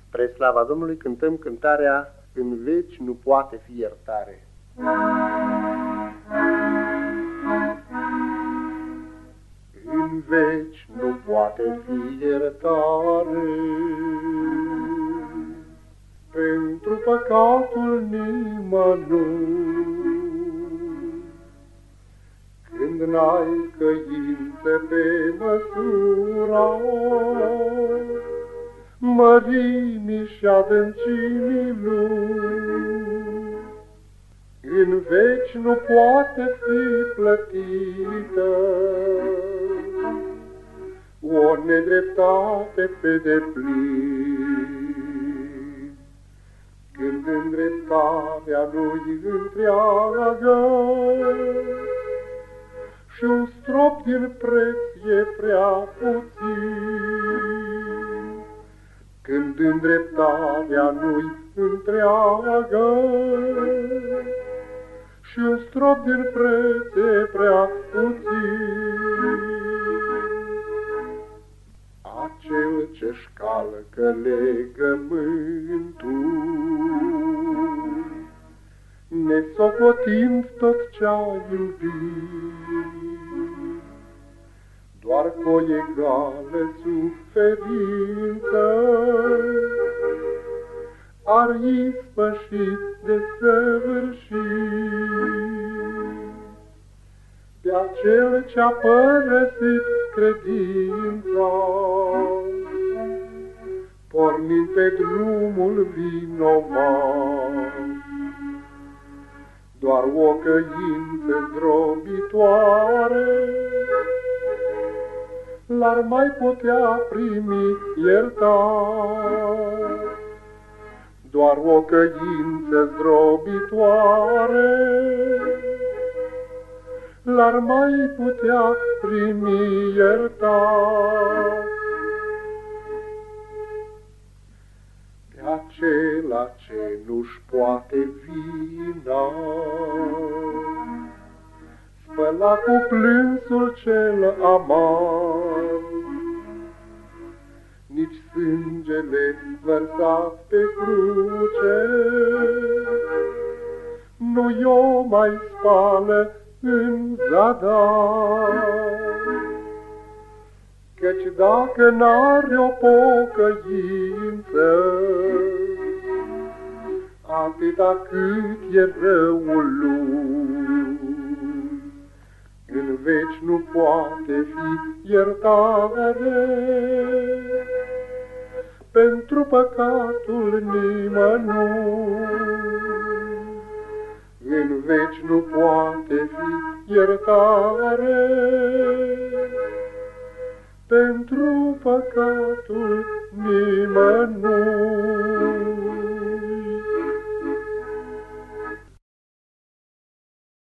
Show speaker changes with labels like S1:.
S1: Spre slava Domnului cântăm cântarea În veci nu poate fi iertare. În veci nu poate fi iertare pentru păcatul nimănui, când n-ai căință pe măsura mărimii și adâncimii lui. În veci nu poate fi plătită o nedreptate pe deplin, când îndreptarea lui întreagă și un strop din preț e prea puțin, când îndreptarea lui întreagă și un strop din preț e prea puțin. Acel ce-și calcă legământul, nesocotind tot ce-a iubit, doar cu o egală suferință ar ispăși de săvârșit. Pe acel ce-a părăsit credința, pornind pe drumul vinovat, doar o căință zdrobitoare l-ar mai putea primi iertat. Doar o căință zdrobitoare l-ar mai putea primi iertat. Pe acela ce nu-și poate vina spăla cu plânsul cel amar, nici sângele vărsat pe cruce nu i-o mai spală în zadar. Căci dacă n-are o pocăință, atâta cât e răul lui, în veci nu poate fi iertare pentru păcatul nimănui. În veci nu poate fi iertare pentru păcatul nimănui.